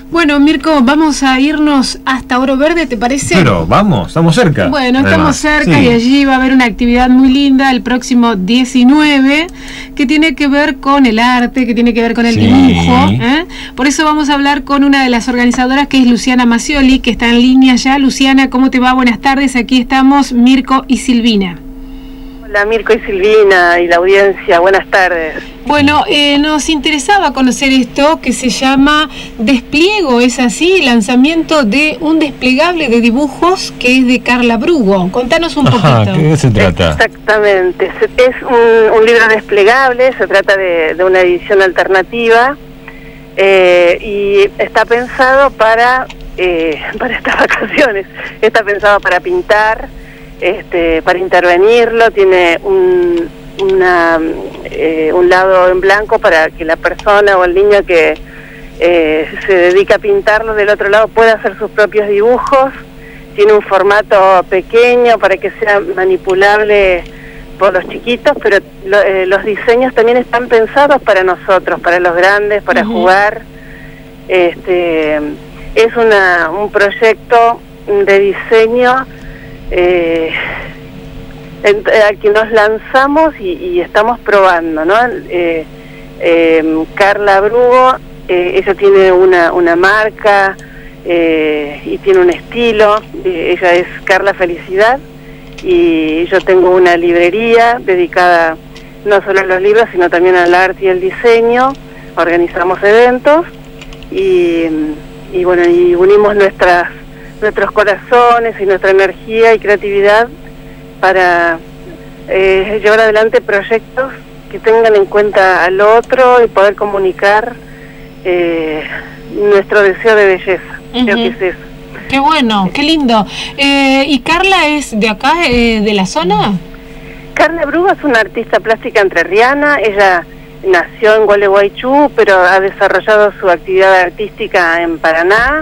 Bueno, Mirko, vamos a irnos hasta Oro Verde, ¿te parece? Pero vamos, estamos cerca. Bueno, estamos además, cerca, sí. Y allí va a haber una actividad muy linda el próximo 19 que tiene que ver con el arte, que tiene que ver con el dibujo. Por eso vamos a hablar con una de las organizadoras, que es Luciana Macioli, que está en línea ya. Luciana, ¿cómo te va? Buenas tardes, aquí estamos Mirko y Silvina. Hola Mirko y Silvina y la audiencia, buenas tardes. Bueno, nos interesaba conocer esto que se llama Despliego, ¿es así? Lanzamiento de un desplegable de dibujos que es de Carla Brugo. Contanos un poquito. ¿Qué se trata? Exactamente, es un libro desplegable, se trata de una edición alternativa y está pensado para estas vacaciones, está pensado para pintar, para intervenirlo, tiene un lado en blanco para que la persona o el niño que se dedica a pintarlo del otro lado pueda hacer sus propios dibujos. Tiene un formato pequeño para que sea manipulable por los chiquitos, pero los diseños también están pensados para nosotros, para los grandes, para jugar. Es un proyecto de diseño al que nos lanzamos y estamos probando, ¿no? Carla Brugo, ella tiene una marca y tiene un estilo, ella es Carla Felicidad, y yo tengo una librería dedicada no solo a los libros, sino también al arte y el diseño. Organizamos eventos y bueno, y unimos nuestros corazones y nuestra energía y creatividad para llevar adelante proyectos que tengan en cuenta al otro y poder comunicar nuestro deseo de belleza. Creo que es eso. Qué bueno, qué lindo. ¿Y Carla es de acá, de la zona? Carla Brugo es una artista plástica entrerriana. Ella nació en Gualeguaychú, pero ha desarrollado su actividad artística en Paraná.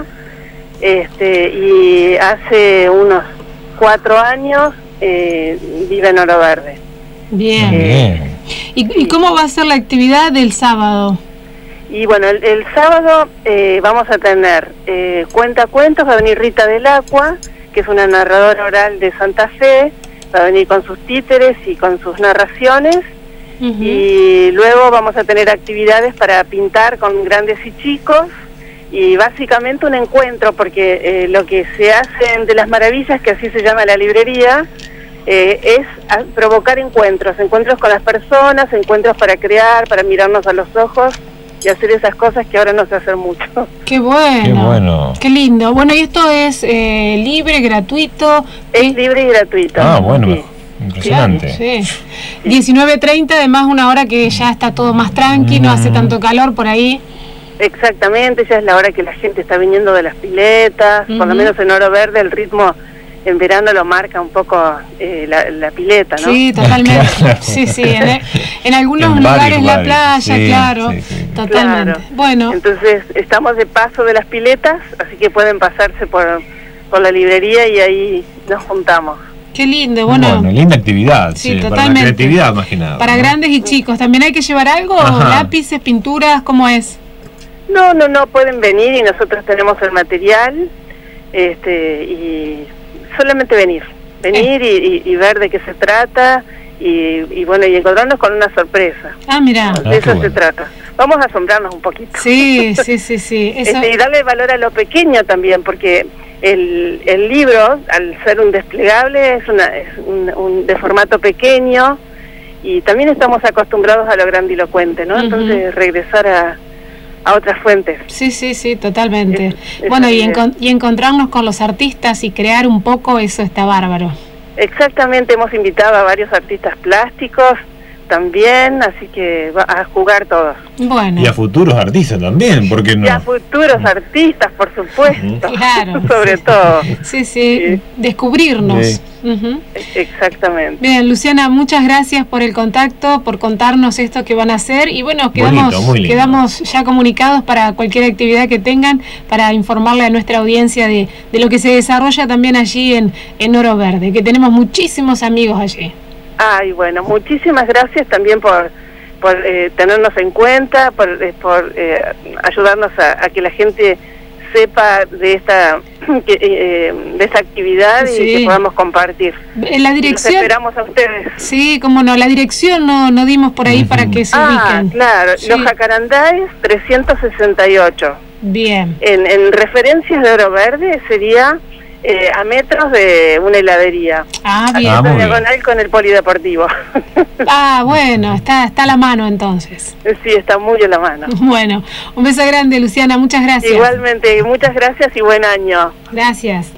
Y hace unos 4 años vive en Oro Verde. Bien. ¿Y cómo va a ser la actividad del sábado? Y bueno, el sábado vamos a tener cuentacuentos. Va a venir Rita del Acua, que es una narradora oral de Santa Fe. Va a venir con sus títeres y con sus narraciones. Y luego vamos a tener actividades para pintar con grandes y chicos. Y básicamente un encuentro, porque lo que se hace de las maravillas, que así se llama la librería, es provocar encuentros con las personas, encuentros para crear, para mirarnos a los ojos y hacer esas cosas que ahora no se hacen mucho. Qué bueno, qué bueno, qué lindo. Bueno, y esto es libre, gratuito. Es libre y gratuito. Ah, bueno, sí. Impresionante. Claro, sí. 19:30, además una hora que ya está todo más tranqui, no hace tanto calor por ahí. Exactamente, ya es la hora que la gente está viniendo de las piletas, por lo menos en Oro Verde el ritmo en verano lo marca un poco la pileta, ¿no? Sí, totalmente. Claro. Sí, en algunos lugares la playa, sí, claro, sí. Totalmente. Claro. Bueno. Entonces estamos de paso de las piletas, así que pueden pasarse por la librería y ahí nos juntamos. Qué lindo, bueno, linda actividad, sí, para la totalmente. creatividad más que nada. Para grandes y chicos, ¿también hay que llevar algo? ¿Lápices, pinturas, cómo es? No, pueden venir y nosotros tenemos el material, y solamente venir y ver de qué se trata y bueno, y encontrarnos con una sorpresa. Ah, mira. De eso se trata. Vamos a asombrarnos un poquito. Sí. Eso... Y darle valor a lo pequeño también, porque el libro, al ser un desplegable, es un de formato pequeño, y también estamos acostumbrados a lo grandilocuente, ¿no? Entonces regresar a otras fuentes. Sí, totalmente. Bueno, y encontrarnos con los artistas y crear un poco, eso está bárbaro. Exactamente, hemos invitado a varios artistas plásticos también, así que va a jugar todos. Bueno. Y a futuros artistas también, ¿por qué no? Y a futuros artistas, por supuesto. Claro. Sobre todo. Sí, descubrirnos. Sí. Exactamente. Bien, Luciana, muchas gracias por el contacto, por contarnos esto que van a hacer, y bueno, quedamos ya comunicados para cualquier actividad que tengan, para informarle a nuestra audiencia de lo que se desarrolla también allí en Oro Verde, que tenemos muchísimos amigos allí. Ay, bueno, muchísimas gracias también por tenernos en cuenta, por ayudarnos a que la gente sepa de esta de esta actividad y que podamos compartir. La dirección. Los esperamos a ustedes. Sí, cómo no, la dirección no dimos por ahí para que se ubiquen. Claro, Los Jacarandáes 368. Bien. En referencias de Oro Verde sería a metros de una heladería. Bien. Diagonal con el polideportivo. Bueno, está a la mano entonces. Sí, está muy a la mano. Bueno, un beso grande, Luciana, muchas gracias. Igualmente, muchas gracias y buen año. Gracias.